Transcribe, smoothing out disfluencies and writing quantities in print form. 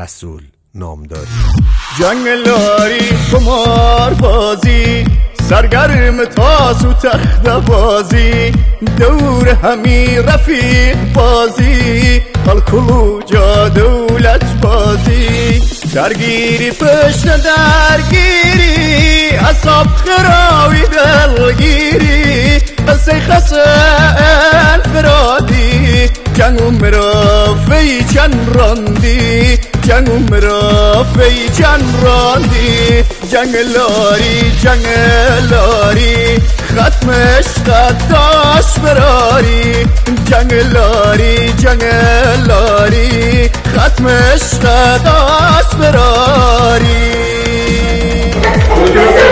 رسول نامداری. جنگلاری قمار بازی سرگرم تاس و تخت بازی دور همی رفیق بازی الکلو جا دولت بازی درگیری پشت درگیری اصاب خراوی دلگیری قصه خسه انفرادی جنگو مرافی چند راندی جنگو مرافی چند راندی جنگلاری جنگلاری ختمش قداش براری جنگلاری جنگلاری ختمش قداش براری